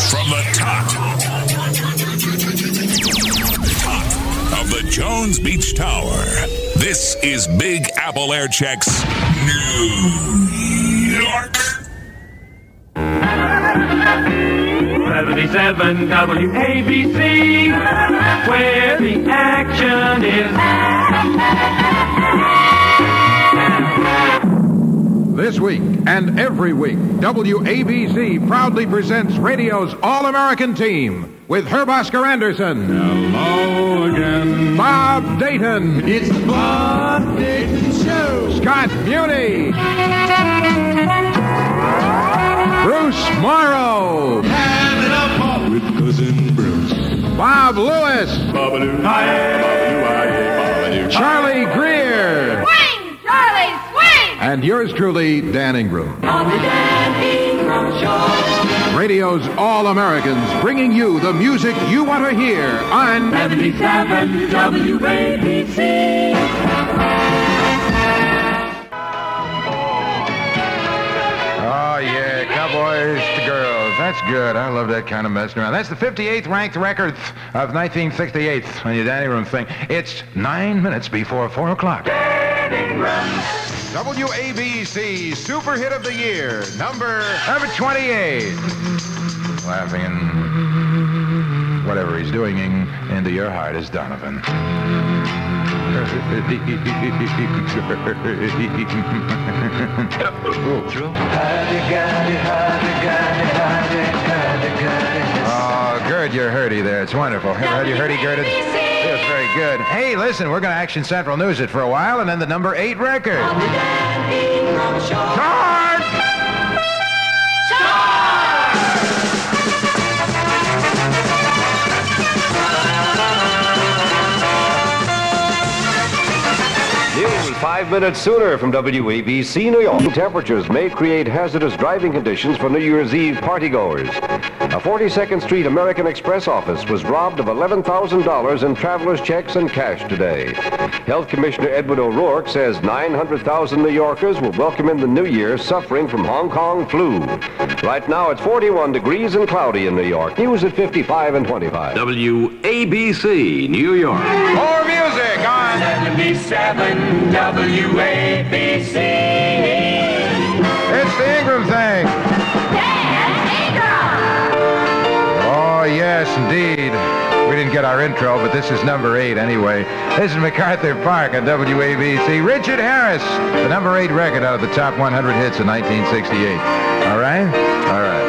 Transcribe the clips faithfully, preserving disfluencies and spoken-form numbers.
From the top, top of the Jones Beach Tower, this is Big Apple Airchecks, New York. seventy-seven W A B C, where the action is. This week and every week, W A B C proudly presents radio's All-American Team with Herb Oscar Anderson. Hello again. Bob Dayton. It's the Bob Dayton Show. Scott Muni. Bruce Morrow. Having a ball with Cousin Bruce. Bob Lewis. Babaloo, hi, babaloo, hi, babaloo. Charlie Greer. Swing, Charlie, swing! And yours truly, Dan Ingram. On the Dan Ingram Show. Radio's All-Americans, bringing you the music you want to hear on seventy-seven W A B C. Oh, yeah, cowboys to girls. That's good. I love that kind of messing around. That's the fifty-eighth ranked record of nineteen sixty-eight on your Danny Room thing. It's nine minutes before four o'clock. W A B C Super Hit of the Year, number number twenty-eight. Laughing and whatever he's doing in, into your heart is Donovan. Oh, Gerd, you're hurdy there. It's wonderful. Have you hurdy, Gerded? That's very good. Hey, listen, we're going to Action Central News it for a while, and then the number eight record. Start! News five minutes sooner from W A B C New York. Temperatures may create hazardous driving conditions for New Year's Eve partygoers. A forty-second Street American Express office was robbed of eleven thousand dollars in traveler's checks and cash today. Health Commissioner Edward O'Rourke says nine hundred thousand New Yorkers will welcome in the new year suffering from Hong Kong flu. Right now it's forty-one degrees and cloudy in New York. News at fifty-five and twenty-five. W A B C, New York. More music on seventy-seven W A B C. It's the Ingram thing. Dan Ingram! Oh, yes, indeed. We didn't get our intro, but this is number eight anyway. This is MacArthur Park on W A B C. Richard Harris, the number eight record out of the top one hundred hits of nineteen sixty-eight. All right? All right.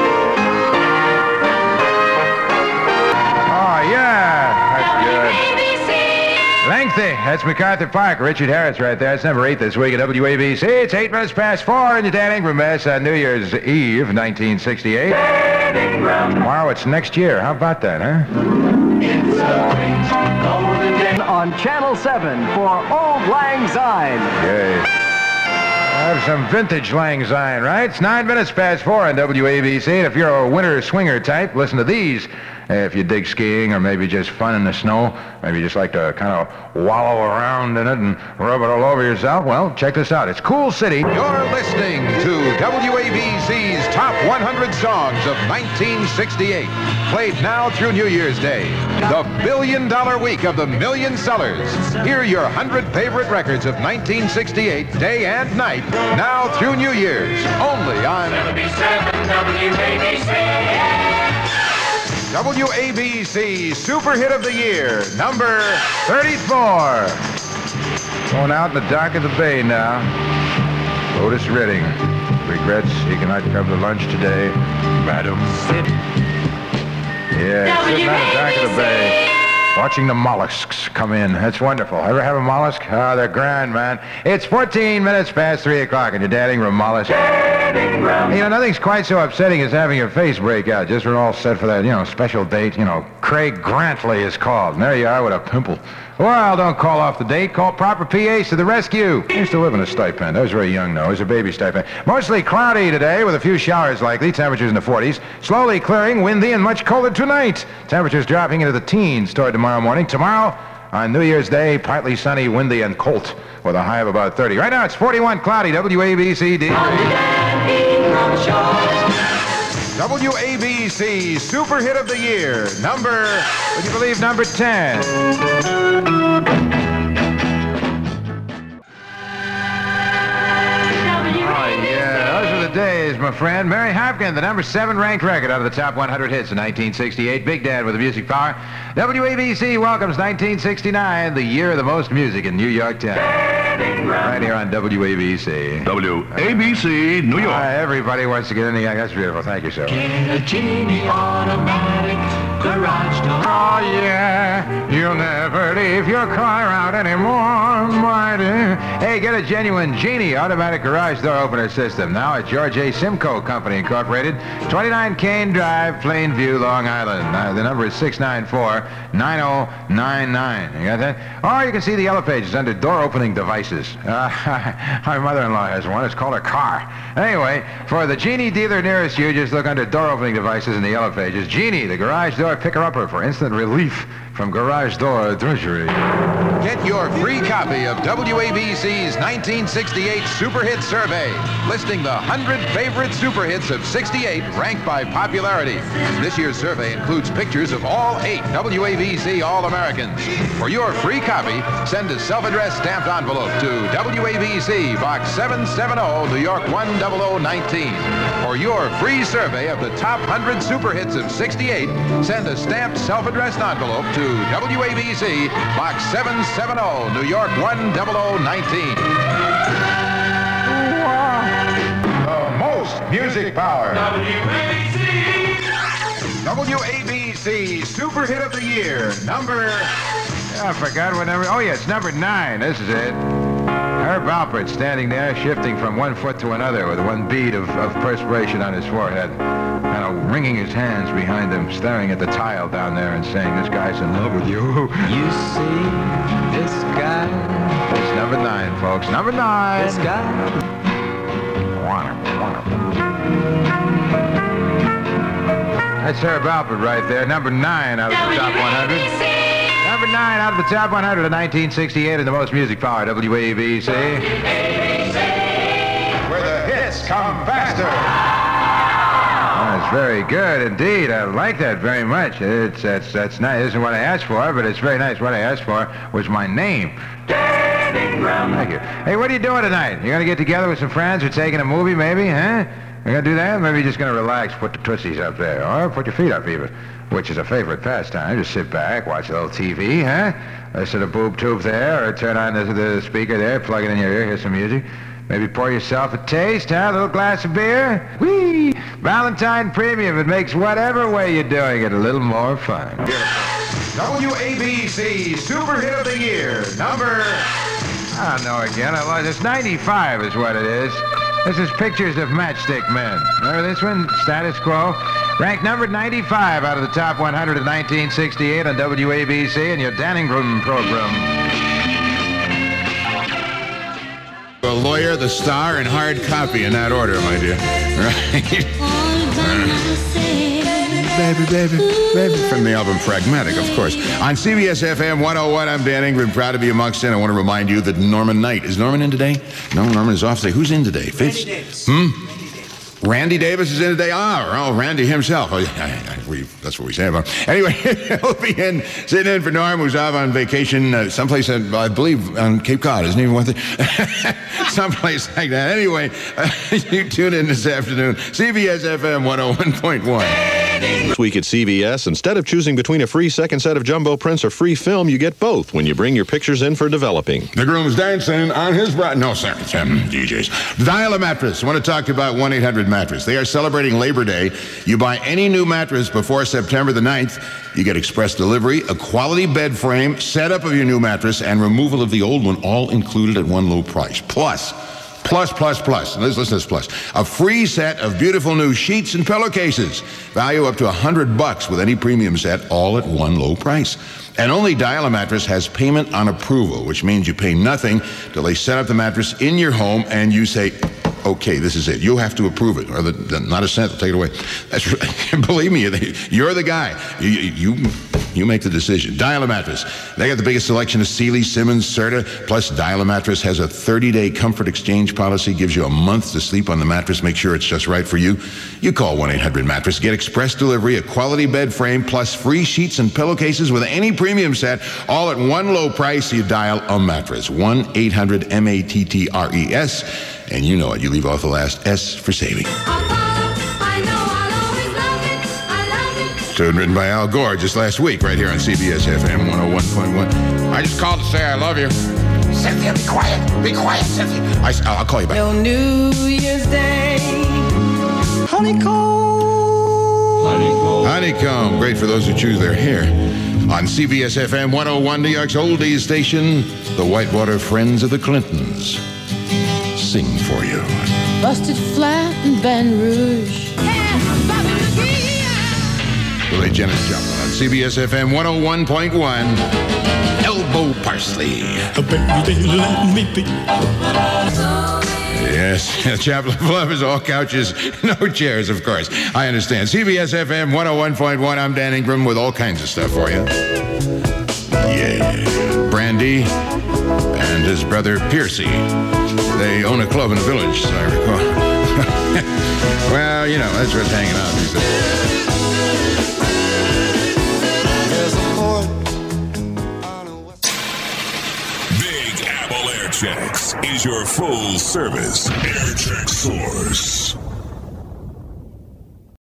Oh, yeah. That's good. Lengthy. That's MacArthur Park. Richard Harris right there. It's number eight this week at W A B C. It's eight minutes past four in the Dan Ingram mess on New Year's Eve, nineteen sixty-eight. Tomorrow it's next year. How about that, huh? It's a golden day. On Channel seven for Old Lang Syne. Yay. Have some vintage Lang Syne, right? It's nine minutes past four on W A B C. And if you're a winter swinger type, listen to these. If you dig skiing or maybe just fun in the snow, maybe you just like to kind of wallow around in it and rub it all over yourself, well, check this out. It's Cool City. You're listening to W A B C's Top one hundred Songs of nineteen sixty-eight. Played now through New Year's Day. The billion dollar week of the million sellers. Hear your one hundred favorite records of nineteen sixty-eight, day and night, now through New Year's. Only on seventy-seven W A B C. W A B C Super Hit of the Year, number thirty-four. Going out in the dock of the bay now. Otis Redding regrets he cannot come to lunch today, madam. Yeah, sitting on the dock of the bay, watching the mollusks come in. That's wonderful. Ever have a mollusk? Ah, oh, they're grand, man. It's fourteen minutes past three o'clock, and you're dadding from mollusk. You know, nothing's quite so upsetting as having your face break out just when we're all set for that, you know, special date. You know, Craig Grantley is called. And there you are with a pimple. Well, don't call off the date. Call proper P As to the rescue. I used to live in a stipend. I was very young, though. It was a baby stipend. Mostly cloudy today with a few showers likely. Temperatures in the forties. Slowly clearing, windy, and much colder tonight. Temperatures dropping into the teens toward tomorrow morning. Tomorrow, on New Year's Day, partly sunny, windy, and cold with a high of about thirty. Right now, it's forty-one cloudy. W A B C D. W A B C Super Hit of the Year, number, would you believe, number ten. Oh, yeah, those are the days, my friend. Mary Hopkin, the number seven ranked record out of the top one hundred hits in nineteen sixty-eight. Big Dad with the music power. W A B C welcomes nineteen sixty-nine, the year of the most music in New York Town. Right here on W A B C. W A B C, New York. Uh, everybody wants to get in the... That's beautiful. Thank you, sir. Get a Genie automatic garage door. Oh, yeah, you'll never leave your car out anymore, my dear. Hey, get a genuine Genie automatic garage door opener system now at George A. Simcoe Company Incorporated, twenty-nine Kane Drive, Plainview, Long Island. Uh, the number is six nine four, nine oh nine nine. You got that? Or you can see the yellow pages under door opening devices. Uh, my mother-in-law has one. It's called a car. Anyway, for the Genie dealer nearest you, just look under door opening devices in the yellow pages. Genie, the garage door picker-upper for instant relief from garage door drudgery. Get your free copy of W A B C's nineteen sixty-eight Super Hit Survey, listing the one hundred favorite super hits of sixty-eight ranked by popularity. This year's survey includes pictures of all eight W A B C All-Americans. For your free copy, send a self-addressed stamped envelope to W A B C, Box seven seventy, New York one zero zero one nine. For your free survey of the top one hundred super hits of sixty-eight, send a stamped self-addressed envelope to W A B C, Box seven seventy, New York one zero zero one nine. The most music power. W A B C. W A B C Super Hit of the Year, number... I forgot what number... Oh, yeah, it's number nine. This is it. Herb Alpert standing there, shifting from one foot to another with one bead of, of perspiration on his forehead, kind of wringing his hands behind him, staring at the tile down there and saying, this guy's in love with you. You see, this guy. It's number nine, folks. Number nine. This guy. That's Herb Alpert right there. Number nine out of the top one hundred. Number nine out of the top one hundred of nineteen sixty-eight and the most music power, W A B C. Where the hits come faster. That's very good indeed. I like that very much. It's that's that's nice. It isn't what I asked for, but it's very nice. What I asked for was my name. Thank you. Hey, what are you doing tonight? You gonna get together with some friends? We're taking a movie, maybe, huh? You gonna do that? Maybe you're just gonna relax, put the tootsies up there, or put your feet up even, which is a favorite pastime. Just sit back, watch a little T V, huh? Listen to boob tube there, or turn on the, the speaker there, plug it in your ear, hear some music. Maybe pour yourself a taste, huh? A little glass of beer. Whee! Valentine Premium. It makes whatever way you're doing it a little more fun. W A B C Super Hit of the Year, number... I don't know again. I lost. It's ninety-five is what it is. This is Pictures of Matchstick Men. Remember this one? Status Quo. Ranked number ninety-five out of the top one hundred of nineteen sixty-eight on W A B C and your Danning Room program. The lawyer, the star, and hard copy in that order, my dear. Right? Baby, baby, baby. From the album Pragmatic, of course. On C B S F M one oh one, I'm Dan Ingram, proud to be amongst it. I want to remind you that Norman Knight. Is Norman in today? No, Norman is off today. Who's in today? Fitz? Randy Davis. Hmm? Randy Davis is in today. Ah, oh, Randy himself. Oh, I, I, we, that's what we say about him. Anyway, he'll be in, sitting in for Norm, who's off on vacation uh, someplace, uh, I believe, on Cape Cod. Isn't he? One thing? Someplace like that. Anyway, uh, you tune in this afternoon. C B S F M one oh one point one. This week at C B S, instead of choosing between a free second set of jumbo prints or free film, you get both when you bring your pictures in for developing. The groom's dancing on his bride. No, sir. It's um, D Js. Dial a Mattress. I want to talk to you about one eight hundred mattress. They are celebrating Labor Day. You buy any new mattress before September the ninth, you get express delivery, a quality bed frame, setup of your new mattress, and removal of the old one, all included at one low price. Plus, Plus, plus, plus. Let's listen to this plus. A free set of beautiful new sheets and pillowcases. Value up to one hundred bucks with any premium set, all at one low price. And only Dial a Mattress has payment on approval, which means you pay nothing till they set up the mattress in your home and you say, okay, this is it. You have to approve it, or the, the, not a cent, they'll take it away. That's, believe me, you're the guy. You, you, You make the decision. Dial-A-Mattress. They got the biggest selection of Sealy, Simmons, Serta. Plus, Dial-A-Mattress has a thirty-day comfort exchange policy. Gives you a month to sleep on the mattress. Make sure it's just right for you. You call one eight hundred mattress. Get express delivery, a quality bed frame, plus free sheets and pillowcases with any premium set, all at one low price. You dial a mattress. one eight hundred M A T T R E S. And you know it. You leave off the last S for saving. Tune written by Al Gore just last week, right here on C B S F M one oh one point one. I just called to say I love you. Cynthia, be quiet. Be quiet, Cynthia. I, I'll call you back. Till New Year's Day. Honeycomb. Honeycomb. Honeycomb. Great for those who choose their hair. On C B S F M one oh one, New York's oldies station, the Whitewater Friends of the Clintons sing for you. Busted flat in Baton Rouge. Billy Janis Joplin on C B S F M one oh one point one. Elbow Parsley. Yes, Chapel of Love is all couches, no chairs, of course. I understand. C B S F M one oh one point one. I'm Dan Ingram with all kinds of stuff for you. Yeah. Brandy and his brother Piercy. They own a club in the village, as I recall. Well, you know, that's what's hanging out these days. Big Apple Air Checks is your full service air check source.